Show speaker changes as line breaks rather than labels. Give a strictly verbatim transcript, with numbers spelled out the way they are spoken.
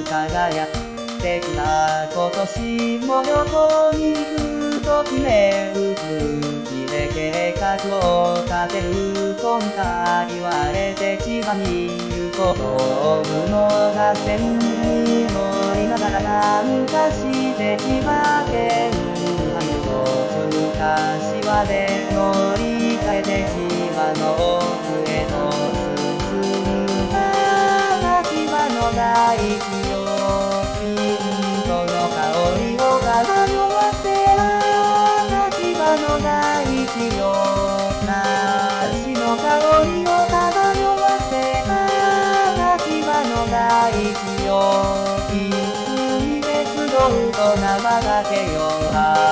輝ってきた今年も旅行に行くと決める空気で計画を立てる今回言われて千葉に行こうと思うのが線に乗りながらなんかして千葉県あの途中柏で乗り換えて千葉の奥へと進むああ千葉の大地よミントの香りを漂わせああ千葉の大地よ梨の香りを漂わせああ千葉の大地よいつに別道と生だけよ